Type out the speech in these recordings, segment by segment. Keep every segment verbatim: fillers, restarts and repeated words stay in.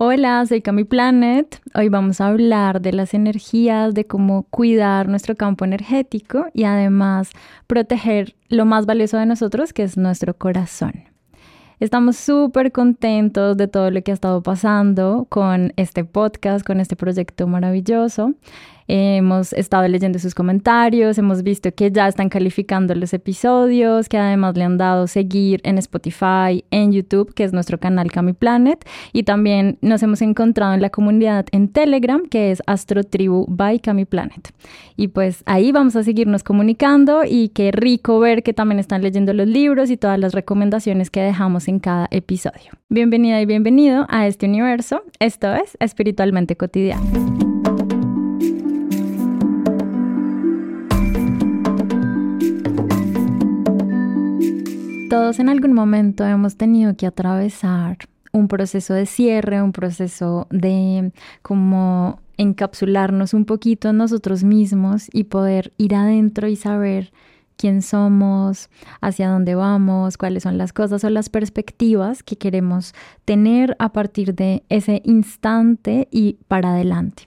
Hola, soy Cami Planet. Hoy vamos a hablar de las energías, de cómo cuidar nuestro campo energético y además proteger lo más valioso de nosotros, que es nuestro corazón. Estamos súper contentos de todo lo que ha estado pasando con este podcast, con este proyecto maravilloso. Eh, hemos estado leyendo sus comentarios, hemos visto que ya están calificando los episodios, que además le han dado seguir en Spotify, en YouTube, que es nuestro canal Cami Planet, y también nos hemos encontrado en la comunidad en Telegram, que es Astrotribu by Cami Planet. Y pues ahí vamos a seguirnos comunicando y qué rico ver que también están leyendo los libros y todas las recomendaciones que dejamos en cada episodio. Bienvenida y bienvenido a este universo. Esto es Espiritualmente Cotidiano. Todos en algún momento hemos tenido que atravesar un proceso de cierre, un proceso de como encapsularnos un poquito en nosotros mismos y poder ir adentro y saber quién somos, hacia dónde vamos, cuáles son las cosas o las perspectivas que queremos tener a partir de ese instante y para adelante.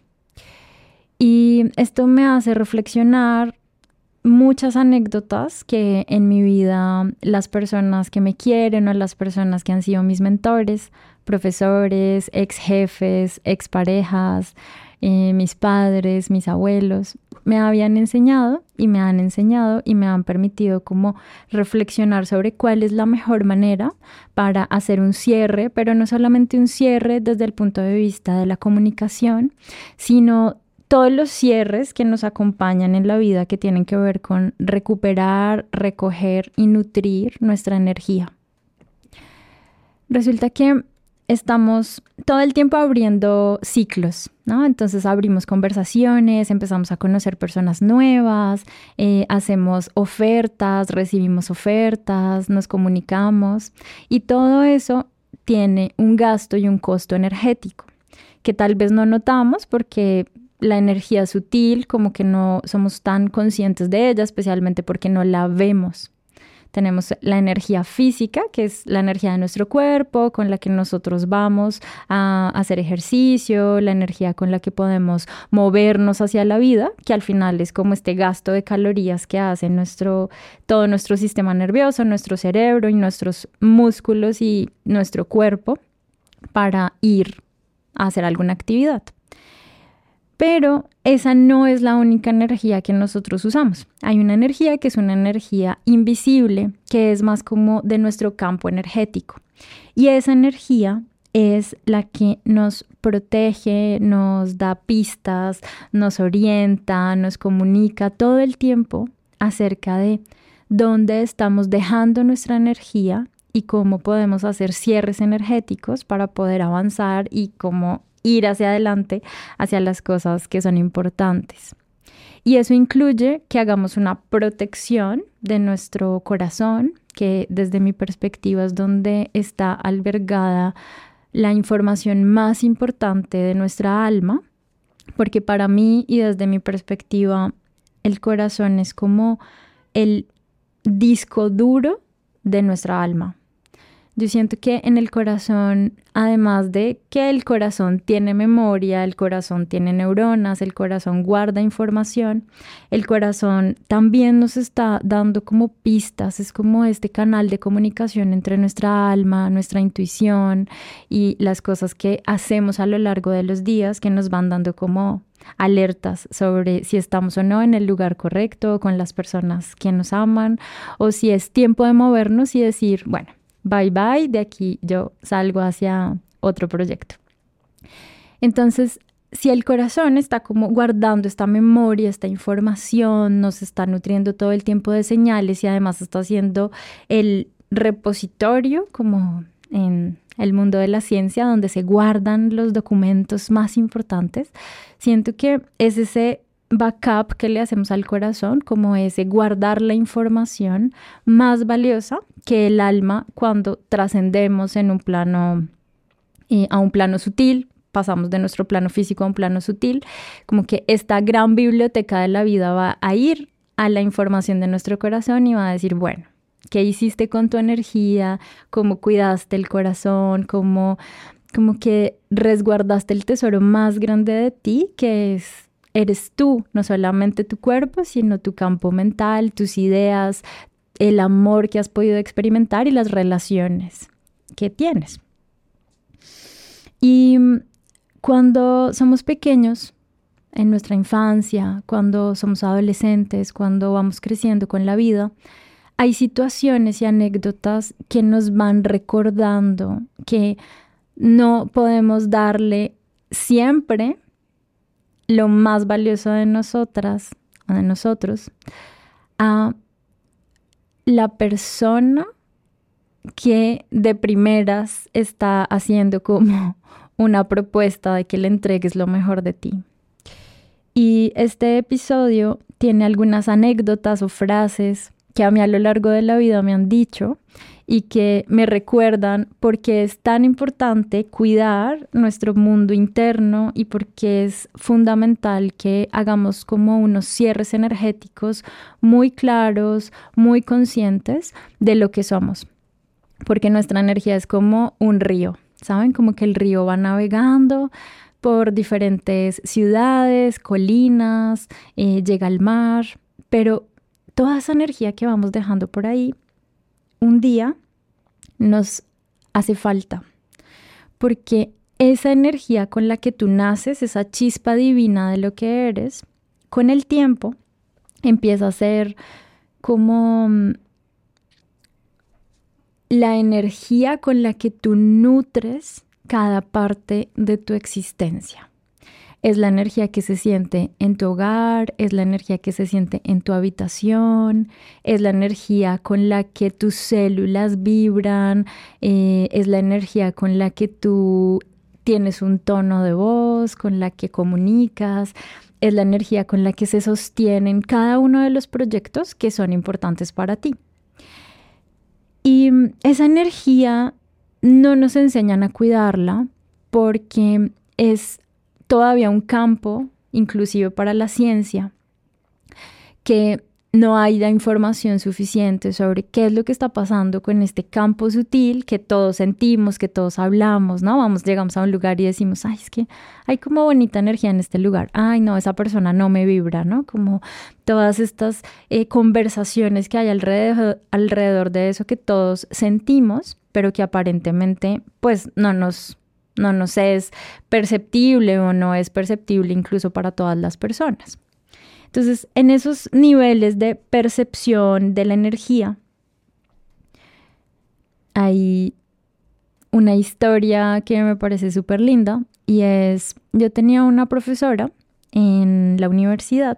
Y esto me hace reflexionar muchas anécdotas que en mi vida las personas que me quieren o las personas que han sido mis mentores, profesores, ex jefes, ex parejas, eh, mis padres, mis abuelos, me habían enseñado y me han enseñado y me han permitido como reflexionar sobre cuál es la mejor manera para hacer un cierre, pero no solamente un cierre desde el punto de vista de la comunicación, sino todos los cierres que nos acompañan en la vida que tienen que ver con recuperar, recoger y nutrir nuestra energía. Resulta que estamos todo el tiempo abriendo ciclos, ¿no? Entonces abrimos conversaciones, empezamos a conocer personas nuevas, eh, hacemos ofertas, recibimos ofertas, nos comunicamos y todo eso tiene un gasto y un costo energético que tal vez no notamos porque la energía sutil, como que no somos tan conscientes de ella, especialmente porque no la vemos. Tenemos la energía física, que es la energía de nuestro cuerpo, con la que nosotros vamos a hacer ejercicio, la energía con la que podemos movernos hacia la vida, que al final es como este gasto de calorías que hace nuestro, todo nuestro sistema nervioso, nuestro cerebro y nuestros músculos y nuestro cuerpo para ir a hacer alguna actividad. Pero esa no es la única energía que nosotros usamos. Hay una energía que es una energía invisible, que es más como de nuestro campo energético. Y esa energía es la que nos protege, nos da pistas, nos orienta, nos comunica todo el tiempo acerca de dónde estamos dejando nuestra energía y cómo podemos hacer cierres energéticos para poder avanzar y cómo ir hacia adelante, hacia las cosas que son importantes. Y eso incluye que hagamos una protección de nuestro corazón, que desde mi perspectiva es donde está albergada la información más importante de nuestra alma, porque para mí y desde mi perspectiva, el corazón es como el disco duro de nuestra alma. Yo siento que en el corazón, además de que el corazón tiene memoria, el corazón tiene neuronas, el corazón guarda información, el corazón también nos está dando como pistas, es como este canal de comunicación entre nuestra alma, nuestra intuición y las cosas que hacemos a lo largo de los días que nos van dando como alertas sobre si estamos o no en el lugar correcto, con las personas que nos aman, o si es tiempo de movernos y decir, bueno, bye bye, de aquí yo salgo hacia otro proyecto. Entonces, si el corazón está como guardando esta memoria, esta información, nos está nutriendo todo el tiempo de señales y además está haciendo el repositorio, como en el mundo de la ciencia, donde se guardan los documentos más importantes, siento que es ese backup que le hacemos al corazón, como ese guardar la información más valiosa que el alma cuando trascendemos en un plano, eh, a un plano sutil, pasamos de nuestro plano físico a un plano sutil, como que esta gran biblioteca de la vida va a ir a la información de nuestro corazón y va a decir, bueno, ¿qué hiciste con tu energía? ¿Cómo cuidaste el corazón? ¿Cómo como que resguardaste el tesoro más grande de ti, que es, eres tú, no solamente tu cuerpo, sino tu campo mental, tus ideas, el amor que has podido experimentar y las relaciones que tienes. Y cuando somos pequeños, en nuestra infancia, cuando somos adolescentes, cuando vamos creciendo con la vida, hay situaciones y anécdotas que nos van recordando que no podemos darle siempre lo más valioso de nosotras o de nosotros a la persona que de primeras está haciendo como una propuesta de que le entregues lo mejor de ti. Y este episodio tiene algunas anécdotas o frases que a mí a lo largo de la vida me han dicho y que me recuerdan por qué es tan importante cuidar nuestro mundo interno y por qué es fundamental que hagamos como unos cierres energéticos muy claros, muy conscientes de lo que somos. Porque nuestra energía es como un río, ¿saben? Como que el río va navegando por diferentes ciudades, colinas, eh, llega al mar, pero toda esa energía que vamos dejando por ahí, un día nos hace falta, porque esa energía con la que tú naces, esa chispa divina de lo que eres, con el tiempo empieza a ser como la energía con la que tú nutres cada parte de tu existencia. Es la energía que se siente en tu hogar, es la energía que se siente en tu habitación, es la energía con la que tus células vibran, eh, es la energía con la que tú tienes un tono de voz, con la que comunicas, es la energía con la que se sostienen cada uno de los proyectos que son importantes para ti. Y esa energía no nos enseñan a cuidarla porque es todavía un campo, inclusive para la ciencia, que no hay la información suficiente sobre qué es lo que está pasando con este campo sutil que todos sentimos, que todos hablamos, ¿no? Vamos, llegamos a un lugar y decimos, ay, es que hay como bonita energía en este lugar. Ay, no, esa persona no me vibra, ¿no? Como todas estas eh, conversaciones que hay alrededor, alrededor de eso que todos sentimos, pero que aparentemente, pues, no nos, no nos es perceptible o no es perceptible incluso para todas las personas. Entonces, en esos niveles de percepción de la energía, hay una historia que me parece súper linda y es, yo tenía una profesora en la universidad,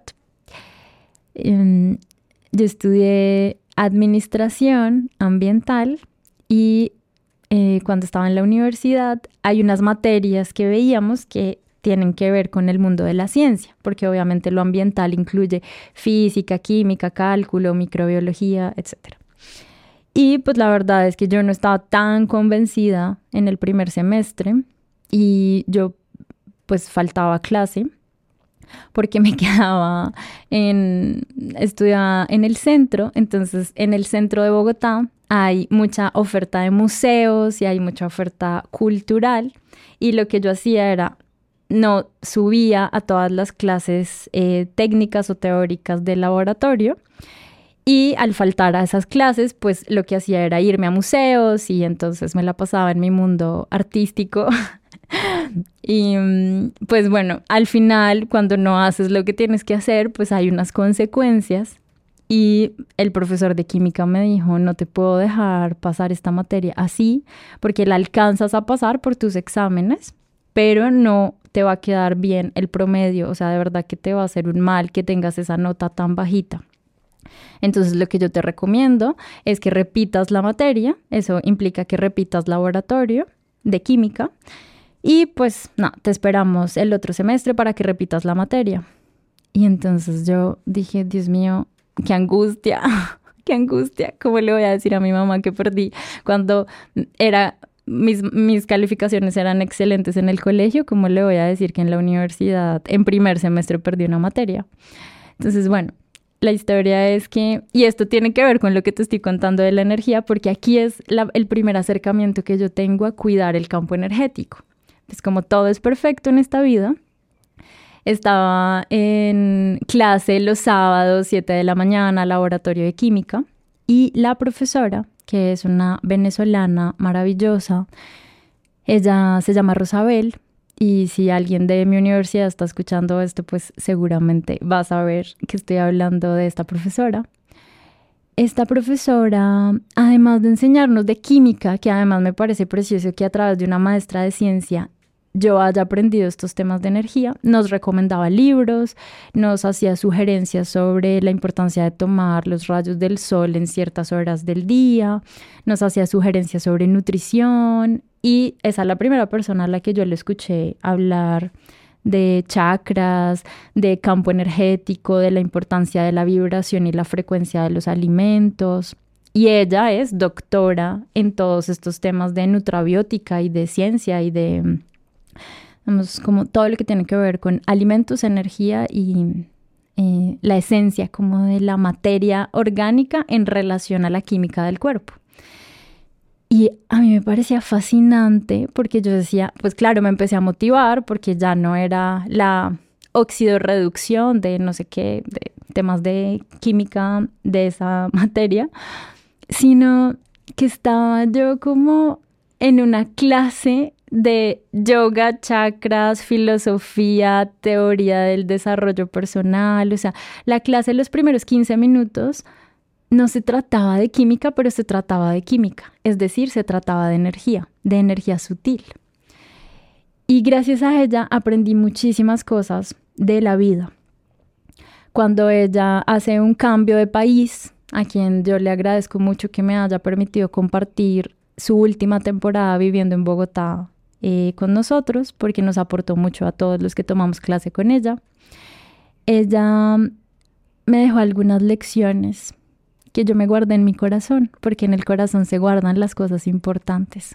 yo estudié administración ambiental y eh, cuando estaba en la universidad hay unas materias que veíamos que tienen que ver con el mundo de la ciencia, porque obviamente lo ambiental incluye física, química, cálculo, microbiología, etcétera. Y pues la verdad es que yo no estaba tan convencida en el primer semestre y yo pues faltaba clase porque me quedaba en, estudiaba en el centro, entonces en el centro de Bogotá hay mucha oferta de museos y hay mucha oferta cultural y lo que yo hacía era no subía a todas las clases eh, técnicas o teóricas del laboratorio y al faltar a esas clases, pues lo que hacía era irme a museos y entonces me la pasaba en mi mundo artístico. Y pues bueno, al final cuando no haces lo que tienes que hacer, pues hay unas consecuencias y el profesor de química me dijo, no te puedo dejar pasar esta materia así porque la alcanzas a pasar por tus exámenes, pero no te va a quedar bien el promedio, o sea, de verdad que te va a hacer un mal que tengas esa nota tan bajita. Entonces, lo que yo te recomiendo es que repitas la materia, eso implica que repitas laboratorio de química y pues, no, te esperamos el otro semestre para que repitas la materia. Y entonces yo dije, Dios mío, qué angustia, qué angustia, ¿cómo le voy a decir a mi mamá que perdí cuando era... Mis, mis calificaciones eran excelentes en el colegio, ¿cómo le voy a decir que en la universidad, en primer semestre, perdí una materia? Entonces, bueno, la historia es que, y esto tiene que ver con lo que te estoy contando de la energía, porque aquí es la, el primer acercamiento que yo tengo a cuidar el campo energético. Pues como todo es perfecto en esta vida, estaba en clase los sábados, siete de la mañana, laboratorio de química, y la profesora, que es una venezolana maravillosa, ella se llama Rosabel, y si alguien de mi universidad está escuchando esto, pues seguramente va a saber que estoy hablando de esta profesora. Esta profesora, además de enseñarnos de química, que además me parece precioso que a través de una maestra de ciencia yo haya aprendido estos temas de energía, nos recomendaba libros, nos hacía sugerencias sobre la importancia de tomar los rayos del sol en ciertas horas del día, nos hacía sugerencias sobre nutrición, y esa es la primera persona a la que yo le escuché hablar de chakras, de campo energético, de la importancia de la vibración y la frecuencia de los alimentos. Y ella es doctora en todos estos temas de nutrabiótica y de ciencia y de, vamos, como todo lo que tiene que ver con alimentos, energía y eh, la esencia como de la materia orgánica en relación a la química del cuerpo. Y a mí me parecía fascinante porque yo decía, pues claro, me empecé a motivar porque ya no era la oxidorreducción de no sé qué, de temas de química de esa materia, sino que estaba yo como en una clase de yoga, chakras, filosofía, teoría del desarrollo personal. O sea, la clase de los primeros quince minutos no se trataba de química, pero se trataba de química. Es decir, se trataba de energía, de energía sutil. Y gracias a ella aprendí muchísimas cosas de la vida. Cuando ella hace un cambio de país, a quien yo le agradezco mucho que me haya permitido compartir su última temporada viviendo en Bogotá eh, con nosotros, porque nos aportó mucho a todos los que tomamos clase con ella. Ella me dejó algunas lecciones que yo me guardé en mi corazón, porque en el corazón se guardan las cosas importantes.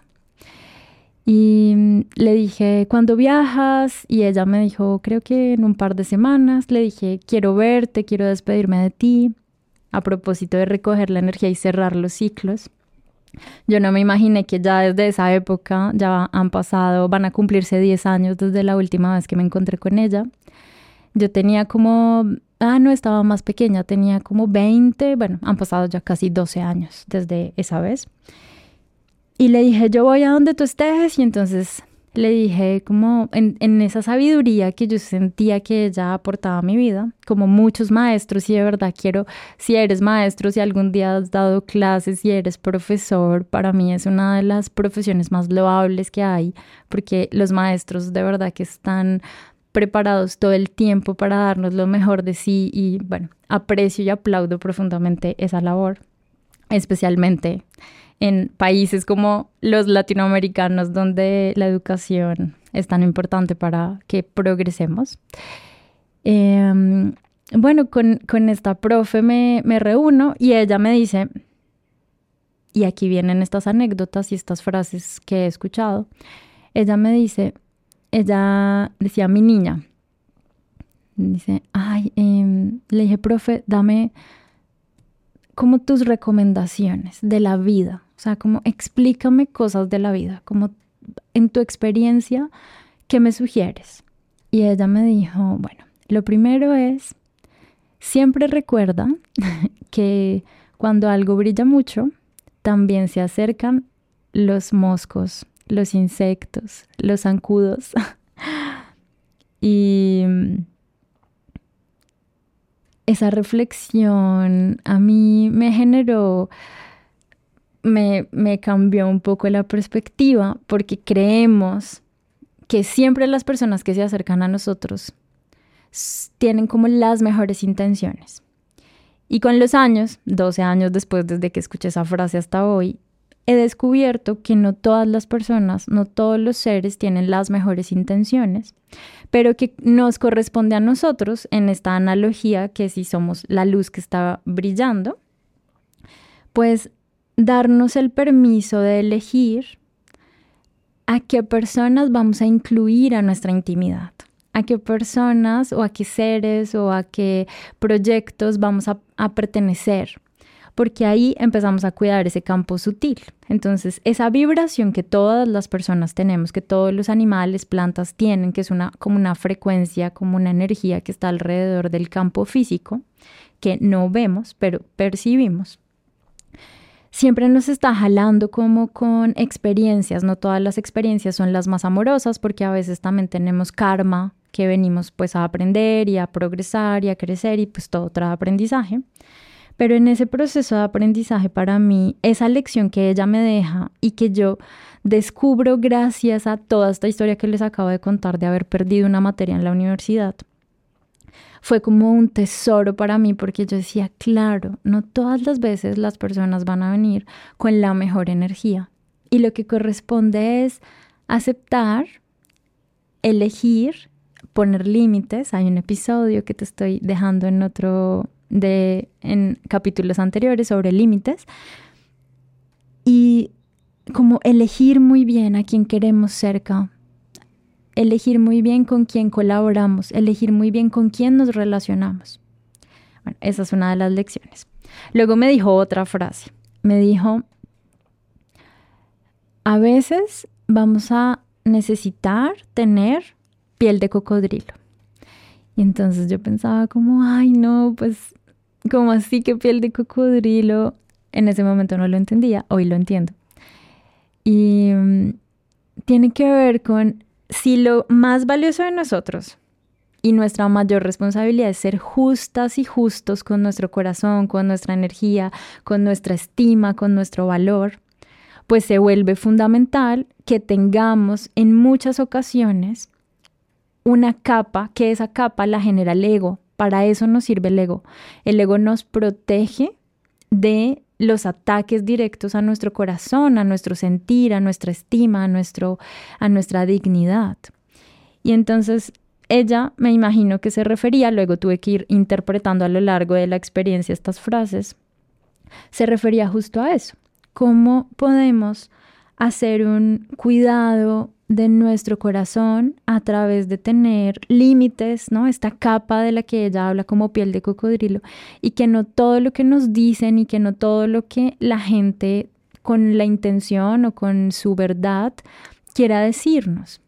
Y le dije, ¿cuándo viajas? Y ella me dijo, creo que en un par de semanas. Le dije, quiero verte, quiero despedirme de ti, a propósito de recoger la energía y cerrar los ciclos. Yo no me imaginé que ya desde esa época ya han pasado, van a cumplirse diez años desde la última vez que me encontré con ella. Yo tenía como, ah, no, estaba más pequeña, tenía como veinte, bueno, han pasado ya casi doce años desde esa vez. Y le dije, yo voy a donde tú estés, y entonces le dije como en, en esa sabiduría que yo sentía que ella aportaba a mi vida, como muchos maestros, y de verdad quiero, si eres maestro, si algún día has dado clases, si eres profesor, para mí es una de las profesiones más loables que hay, porque los maestros de verdad que están preparados todo el tiempo para darnos lo mejor de sí, y bueno, aprecio y aplaudo profundamente esa labor, especialmente en países como los latinoamericanos, donde la educación es tan importante para que progresemos. Eh, bueno, con, con esta profe me, me reúno y ella me dice, y aquí vienen estas anécdotas y estas frases que he escuchado, ella me dice, ella decía, mi niña, dice, ay, eh, le dije, profe, dame como tus recomendaciones de la vida, o sea, como explícame cosas de la vida, como en tu experiencia, ¿qué me sugieres? Y ella me dijo, bueno, lo primero es, siempre recuerda que cuando algo brilla mucho, también se acercan los moscos, los insectos, los zancudos. Y esa reflexión a mí me generó, me, me cambió un poco la perspectiva, porque creemos que siempre las personas que se acercan a nosotros tienen como las mejores intenciones. Y con los años, doce años después desde que escuché esa frase hasta hoy, he descubierto que no todas las personas, no todos los seres tienen las mejores intenciones, pero que nos corresponde a nosotros, en esta analogía, que si somos la luz que está brillando, pues darnos el permiso de elegir a qué personas vamos a incluir a nuestra intimidad. a qué personas o a qué seres o a qué proyectos vamos a, a pertenecer, porque ahí empezamos a cuidar ese campo sutil. Entonces, esa vibración que todas las personas tenemos, que todos los animales, plantas tienen, que es una, como una frecuencia, como una energía que está alrededor del campo físico, que no vemos, pero percibimos, siempre nos está jalando como con experiencias. No todas las experiencias son las más amorosas, porque a veces también tenemos karma, que venimos pues a aprender y a progresar y a crecer, y pues todo trae aprendizaje. Pero en ese proceso de aprendizaje, para mí, esa lección que ella me deja y que yo descubro gracias a toda esta historia que les acabo de contar de haber perdido una materia en la universidad, fue como un tesoro para mí, porque yo decía, claro, no todas las veces las personas van a venir con la mejor energía. Y lo que corresponde es aceptar, elegir, poner límites. Hay un episodio que te estoy dejando en otro de en capítulos anteriores sobre límites, y como elegir muy bien a quién queremos cerca, elegir muy bien con quién colaboramos, elegir muy bien con quién nos relacionamos. Bueno, esa es una de las lecciones. Luego me dijo otra frase. Me dijo, a veces vamos a necesitar tener piel de cocodrilo. Y entonces yo pensaba como, ay no, pues, ¿cómo así que piel de cocodrilo? En ese momento no lo entendía, hoy lo entiendo. Y um, tiene que ver con si lo más valioso de nosotros y nuestra mayor responsabilidad es ser justas y justos con nuestro corazón, con nuestra energía, con nuestra estima, con nuestro valor, pues se vuelve fundamental que tengamos en muchas ocasiones una capa, que esa capa la genera el ego. Para eso nos sirve el ego. El ego nos protege de los ataques directos a nuestro corazón, a nuestro sentir, a nuestra estima, a, nuestro, a nuestra dignidad. Y entonces ella, me imagino que se refería, luego tuve que ir interpretando a lo largo de la experiencia estas frases, se refería justo a eso. ¿Cómo podemos hacer un cuidado de nuestro corazón a través de tener límites, ¿no? Esta capa de la que ella habla como piel de cocodrilo, y que no todo lo que nos dicen y que no todo lo que la gente con la intención o con su verdad quiera decirnos.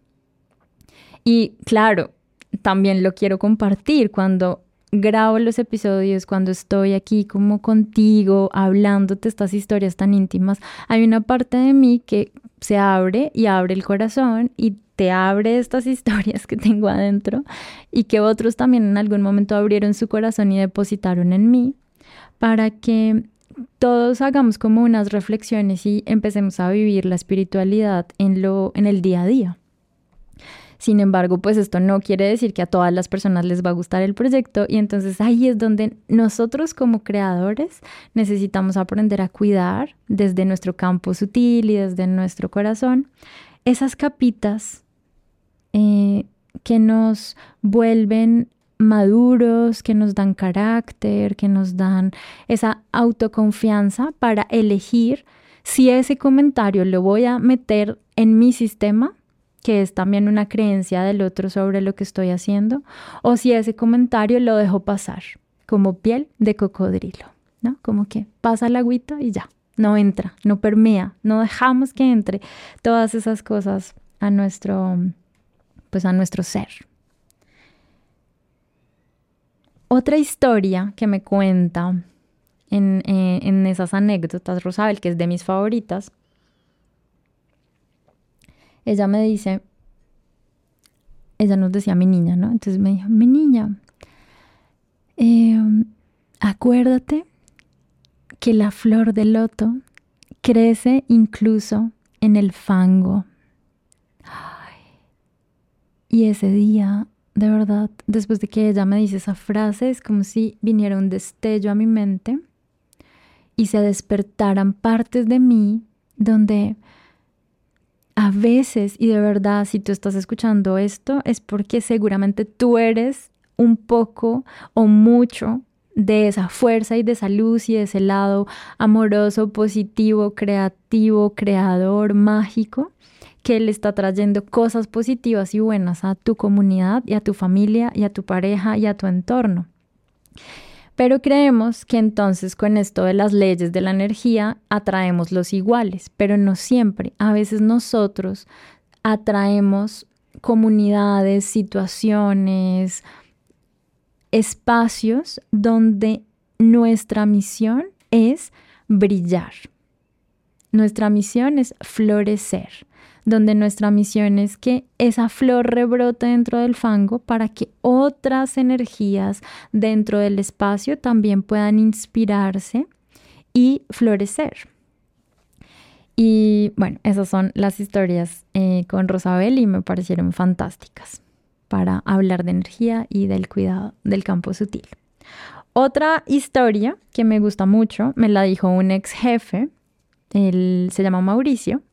Y claro, también lo quiero compartir cuando grabo los episodios, cuando estoy aquí como contigo, hablándote estas historias tan íntimas. Hay una parte de mí que se abre y abre el corazón y te abre estas historias que tengo adentro, y que otros también en algún momento abrieron su corazón y depositaron en mí, para que todos hagamos como unas reflexiones y empecemos a vivir la espiritualidad en lo, en el día a día. Sin embargo, pues esto no quiere decir que a todas las personas les va a gustar el proyecto, y entonces ahí es donde nosotros como creadores necesitamos aprender a cuidar desde nuestro campo sutil y desde nuestro corazón esas capitas eh, que nos vuelven maduros, que nos dan carácter, que nos dan esa autoconfianza para elegir si ese comentario lo voy a meter en mi sistema, que es también una creencia del otro sobre lo que estoy haciendo, o si ese comentario lo dejo pasar como piel de cocodrilo, ¿no? Como que pasa el agüita y ya, no entra, no permea, no dejamos que entre todas esas cosas a nuestro, pues a nuestro ser. Otra historia que me cuenta en, eh, en esas anécdotas, Rosabel, que es de mis favoritas, ella me dice, ella nos decía mi niña, ¿no? Entonces me dijo, mi niña, eh, acuérdate que la flor de loto crece incluso en el fango. Ay. Y ese día, de verdad, después de que ella me dice esa frase, es como si viniera un destello a mi mente y se despertaran partes de mí donde a veces, y de verdad, si tú estás escuchando esto, es porque seguramente tú eres un poco o mucho de esa fuerza y de esa luz y de ese lado amoroso, positivo, creativo, creador, mágico, que le está trayendo cosas positivas y buenas a tu comunidad y a tu familia y a tu pareja y a tu entorno. Pero creemos que entonces con esto de las leyes de la energía atraemos los iguales, pero no siempre. A veces nosotros atraemos comunidades, situaciones, espacios donde nuestra misión es brillar. Nuestra misión es florecer, donde nuestra misión es que esa flor rebrote dentro del fango para que otras energías dentro del espacio también puedan inspirarse y florecer. Y bueno, esas son las historias eh, con Rosabel y me parecieron fantásticas para hablar de energía y del cuidado del campo sutil. Otra historia que me gusta mucho me la dijo un ex jefe, él se llama Mauricio,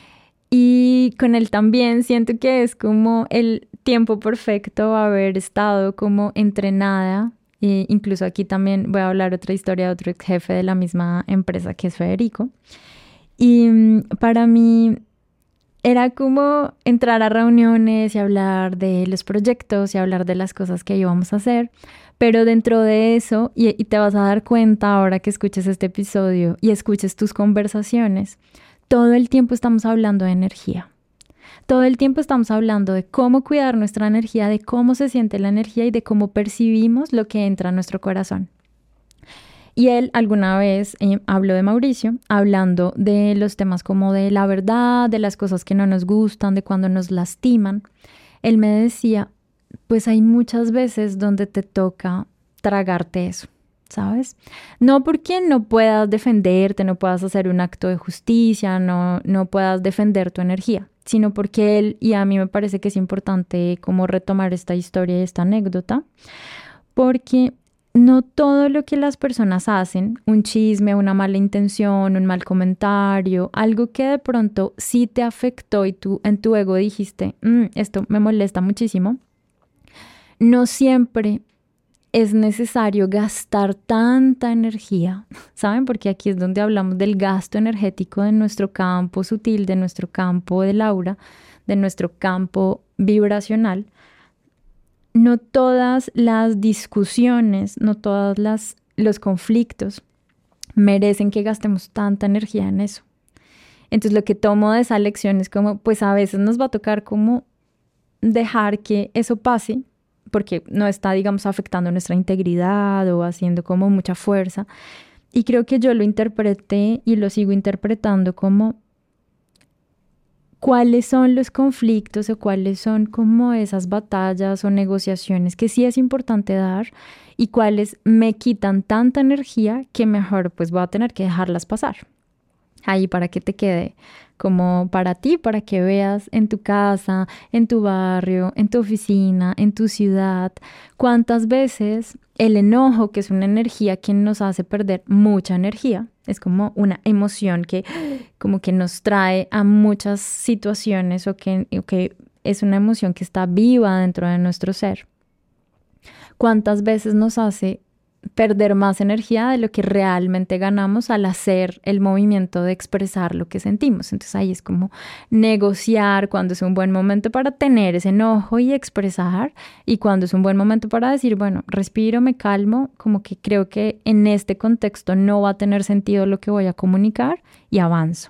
y con él también siento que es como el tiempo perfecto haber estado como entrenada. E incluso aquí también voy a hablar otra historia de otro ex jefe de la misma empresa que es Federico. Y um, para mí era como entrar a reuniones y hablar de los proyectos y hablar de las cosas que íbamos a hacer. Pero dentro de eso, y, y te vas a dar cuenta ahora que escuches este episodio y escuches tus conversaciones, todo el tiempo estamos hablando de energía. Todo el tiempo estamos hablando de cómo cuidar nuestra energía, de cómo se siente la energía y de cómo percibimos lo que entra a nuestro corazón. Y él alguna vez eh, habló de Mauricio, hablando de los temas como de la verdad, de las cosas que no nos gustan, de cuando nos lastiman. Él me decía, pues hay muchas veces donde te toca tragarte eso, ¿sabes? No porque no puedas defenderte, no puedas hacer un acto de justicia, no, no puedas defender tu energía, sino porque él, y a mí me parece que es importante como retomar esta historia y esta anécdota, porque no todo lo que las personas hacen, un chisme, una mala intención, un mal comentario, algo que de pronto sí te afectó y tú en tu ego dijiste, mmm, esto me molesta muchísimo, no siempre es necesario gastar tanta energía, ¿saben? Porque aquí es donde hablamos del gasto energético de nuestro campo sutil, de nuestro campo del aura, de nuestro campo vibracional. No todas las discusiones, no todos las, los conflictos merecen que gastemos tanta energía en eso. Entonces lo que tomo de esa lección es como, pues a veces nos va a tocar como dejar que eso pase, porque no está, digamos, afectando nuestra integridad o haciendo como mucha fuerza. Y creo que yo lo interpreté y lo sigo interpretando como cuáles son los conflictos o cuáles son como esas batallas o negociaciones que sí es importante dar y cuáles me quitan tanta energía que mejor pues voy a tener que dejarlas pasar. Ahí para que te quede como para ti, para que veas en tu casa, en tu barrio, en tu oficina, en tu ciudad, cuántas veces el enojo, que es una energía que nos hace perder mucha energía, es como una emoción que como que nos trae a muchas situaciones o que, o que es una emoción que está viva dentro de nuestro ser. Cuántas veces nos hace perder más energía de lo que realmente ganamos al hacer el movimiento de expresar lo que sentimos. Entonces ahí es como negociar cuando es un buen momento para tener ese enojo y expresar, y cuando es un buen momento para decir, bueno, respiro, me calmo, como que creo que en este contexto no va a tener sentido lo que voy a comunicar y avanzo.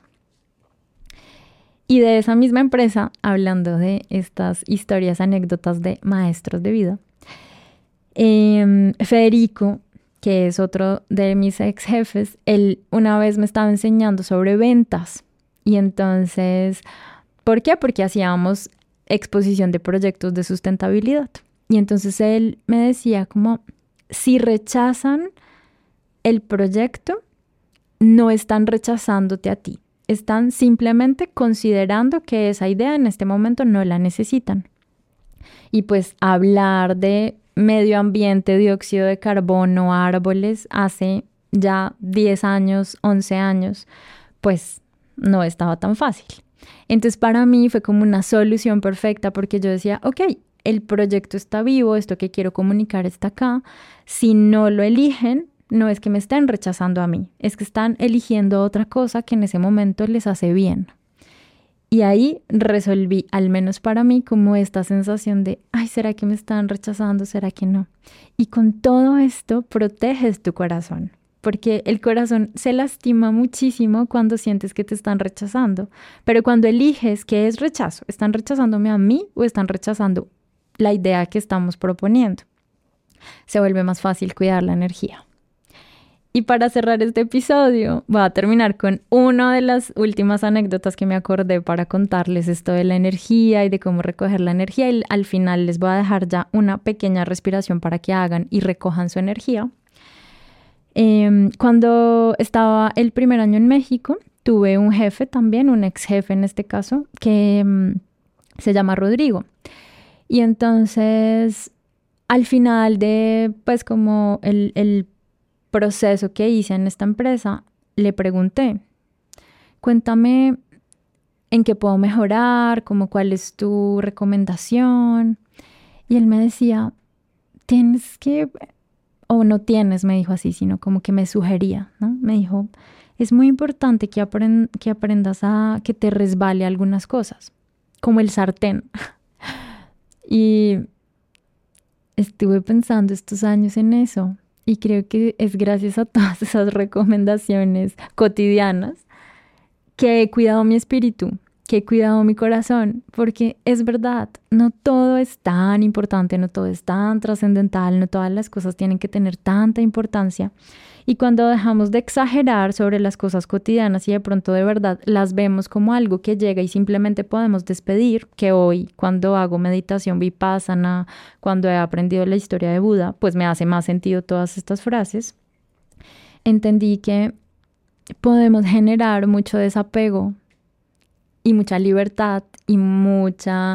Y de esa misma empresa, hablando de estas historias, anécdotas de maestros de vida, Eh, Federico, que es otro de mis ex jefes, él una vez me estaba enseñando sobre ventas. Y entonces, ¿por qué? Porque hacíamos exposición de proyectos de sustentabilidad. Y entonces él me decía como, si rechazan el proyecto, no están rechazándote a ti. Están simplemente considerando que esa idea en este momento no la necesitan. Y pues hablar de medio ambiente, dióxido de carbono, árboles, hace ya diez años, once años, pues no estaba tan fácil. Entonces para mí fue como una solución perfecta porque yo decía, ok, el proyecto está vivo, esto que quiero comunicar está acá. Si no lo eligen, no es que me estén rechazando a mí, es que están eligiendo otra cosa que en ese momento les hace bien. Y ahí resolví, al menos para mí, como esta sensación de, ay, ¿será que me están rechazando? ¿Será que no? Y con todo esto proteges tu corazón, porque el corazón se lastima muchísimo cuando sientes que te están rechazando. Pero cuando eliges qué es rechazo, ¿están rechazándome a mí o están rechazando la idea que estamos proponiendo? Se vuelve más fácil cuidar la energía. Y para cerrar este episodio, voy a terminar con una de las últimas anécdotas que me acordé para contarles esto de la energía y de cómo recoger la energía. Y al final les voy a dejar ya una pequeña respiración para que hagan y recojan su energía. Eh, cuando estaba el primer año en México, tuve un jefe también, un ex jefe en este caso, que um, se llama Rodrigo. Y entonces, al final de, pues como el, el proceso que hice en esta empresa, le pregunté, cuéntame en qué puedo mejorar, como cuál es tu recomendación. Y él me decía, tienes que, o no tienes, me dijo así, sino como que me sugería, ¿no? Me dijo, es muy importante que, aprend que aprendas a que te resbale algunas cosas, como el sartén. Y estuve pensando estos años en eso. Y creo que es gracias a todas esas recomendaciones cotidianas que he cuidado mi espíritu, que he cuidado mi corazón, porque es verdad, no todo es tan importante, no todo es tan trascendental, no todas las cosas tienen que tener tanta importancia. Y cuando dejamos de exagerar sobre las cosas cotidianas y de pronto de verdad las vemos como algo que llega y simplemente podemos despedir, que hoy cuando hago meditación vipassana, cuando he aprendido la historia de Buda, pues me hace más sentido todas estas frases, entendí que podemos generar mucho desapego y mucha libertad y mucha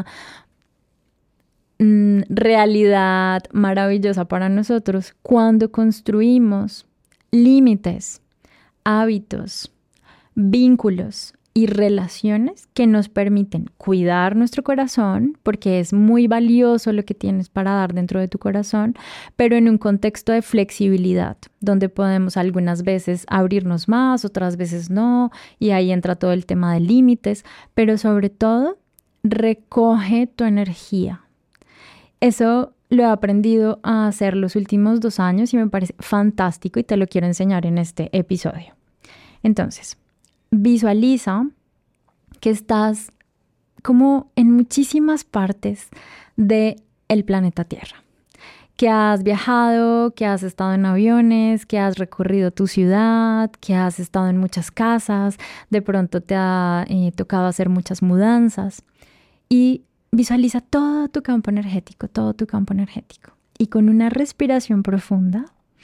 mm, realidad maravillosa para nosotros cuando construimos límites, hábitos, vínculos y relaciones que nos permiten cuidar nuestro corazón, porque es muy valioso lo que tienes para dar dentro de tu corazón, pero en un contexto de flexibilidad, donde podemos algunas veces abrirnos más, otras veces no, y ahí entra todo el tema de límites, pero sobre todo, recoge tu energía. Eso lo he aprendido a hacer los últimos dos años y me parece fantástico y te lo quiero enseñar en este episodio. Entonces, visualiza que estás como en muchísimas partes del planeta Tierra, que has viajado, que has estado en aviones, que has recorrido tu ciudad, que has estado en muchas casas, de pronto te ha eh, tocado hacer muchas mudanzas y visualiza todo tu campo energético, todo tu campo energético. Y con una respiración profunda,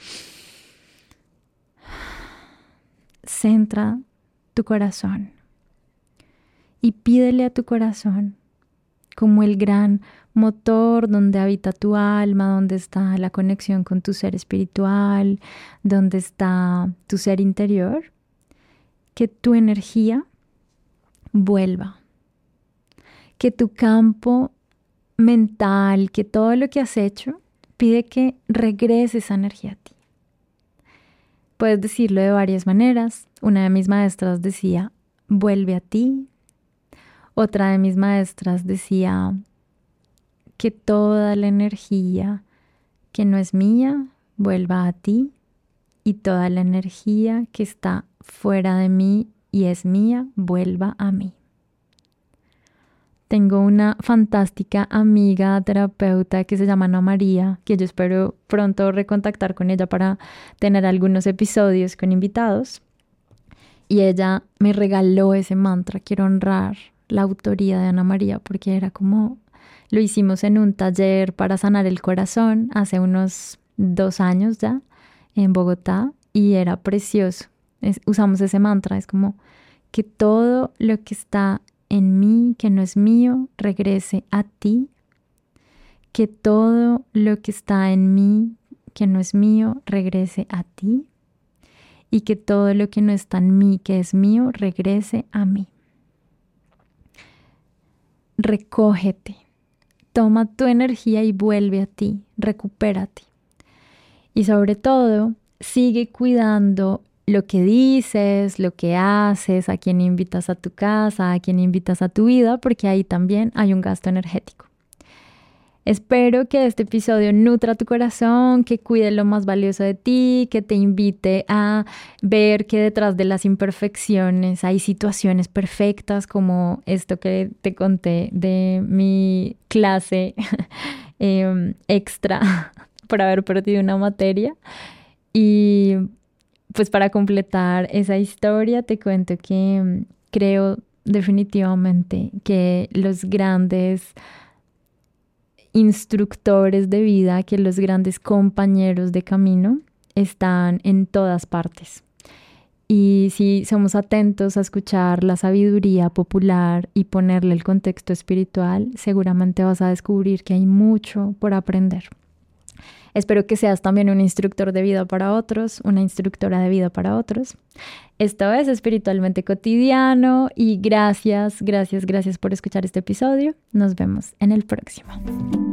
centra tu corazón y pídele a tu corazón, como el gran motor donde habita tu alma, donde está la conexión con tu ser espiritual, donde está tu ser interior, que tu energía vuelva. Que tu campo mental, que todo lo que has hecho, pide que regrese esa energía a ti. Puedes decirlo de varias maneras. Una de mis maestras decía, vuelve a ti. Otra de mis maestras decía que toda la energía que no es mía vuelva a ti y toda la energía que está fuera de mí y es mía vuelva a mí. Tengo una fantástica amiga terapeuta que se llama Ana María, que yo espero pronto recontactar con ella para tener algunos episodios con invitados. Y ella me regaló ese mantra. Quiero honrar la autoría de Ana María porque era como, lo hicimos en un taller para sanar el corazón hace unos dos años ya en Bogotá y era precioso. Es, usamos ese mantra, es como que todo lo que está en mí, que no es mío, regrese a ti. Que todo lo que está en mí, que no es mío, regrese a ti. Y que todo lo que no está en mí, que es mío, regrese a mí. Recógete. Toma tu energía y vuelve a ti. Recupérate. Y sobre todo, sigue cuidando lo que dices, lo que haces, a quién invitas a tu casa, a quién invitas a tu vida, porque ahí también hay un gasto energético. Espero que este episodio nutra tu corazón, que cuide lo más valioso de ti, que te invite a ver que detrás de las imperfecciones hay situaciones perfectas, como esto que te conté de mi clase eh, extra por haber perdido una materia. Y pues para completar esa historia te cuento que creo definitivamente que los grandes instructores de vida, que los grandes compañeros de camino están en todas partes. Y si somos atentos a escuchar la sabiduría popular y ponerle el contexto espiritual, seguramente vas a descubrir que hay mucho por aprender. Espero que seas también un instructor de vida para otros, una instructora de vida para otros. Esto es Espiritualmente Cotidiano y gracias, gracias, gracias por escuchar este episodio. Nos vemos en el próximo.